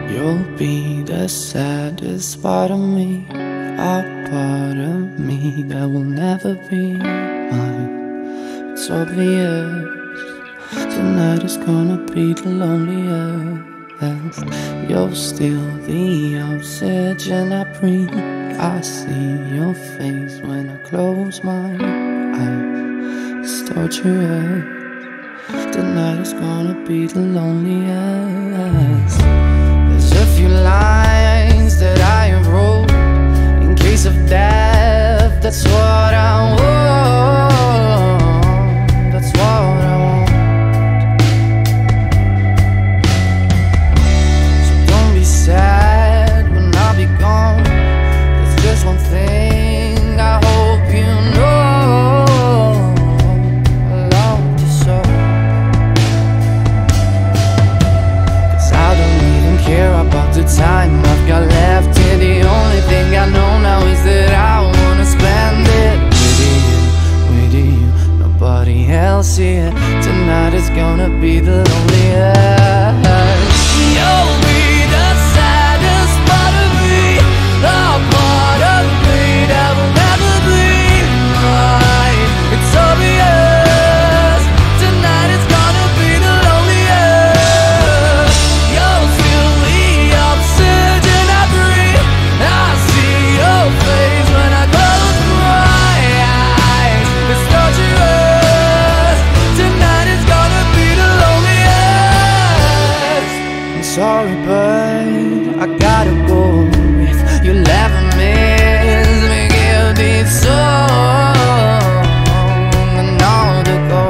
You'll be the saddest part of me, a part of me that will never be mine. It's obvious tonight is gonna be the loneliest. You're still the oxygen I breathe. I see your face when I close my eyes. It's torturous. Tonight is gonna be the loneliest. There's a few lines that I have wrote in case of death. That's what I want. That's what I want. So don't be sad when I'll be gone. There's just one thing I hope you know. I love you so. Care about the time I've got left here. The only thing I know now is that I wanna spend it with you, nobody else here. Tonight is gonna be the loneliest. You'll be the saddest part of me, the part of me that will never be mine. It's obvious, tonight is gonna be the loneliest. You'll feel the oxygen I breathe. I see your face when I close my eyes. It's torturous, tonight is gonna be the loneliest. I'm sorry, but I gotta go. If you'll ever miss me, give this song another go.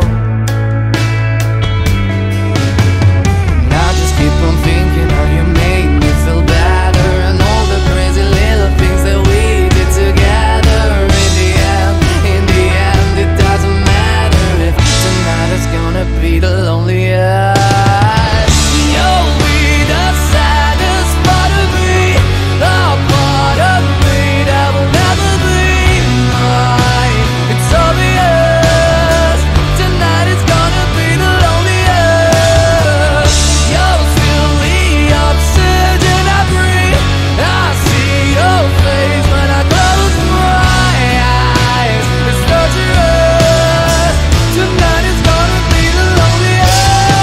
And I just keep on thinking how you made me feel better, and all the crazy little things that we did together. In the end, it doesn't matter if tonight is gonna be the loneliest. You'll be the saddest part of me, the part of me that will never be mine. It's obvious, tonight is gonna be the loneliest. You'll feel the oxygen I breathe. I see your face when I close my eyes. It's torturous, tonight is gonna be the loneliest.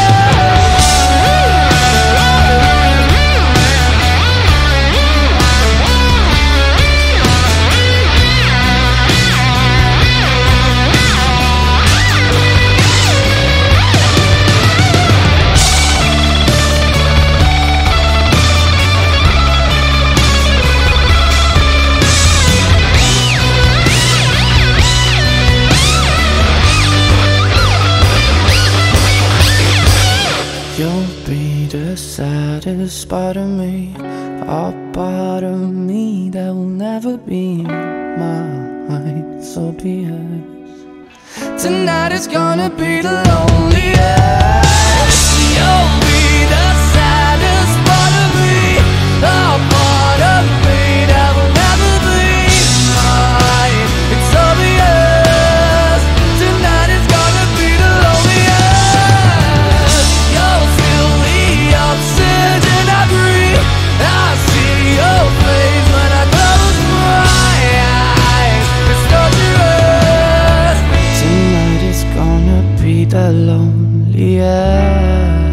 You'll be the saddest part of me, a part of me that will never be mine. So be it. Tonight is gonna be the loneliest. You'll be the saddest part of me, a part of me that will never be mine. It's obvious, tonight is gonna be the loneliest. You'll feel the oxygen I breathe. I see your face when I close my eyes. It's torturous. Tonight is gonna be the loneliest.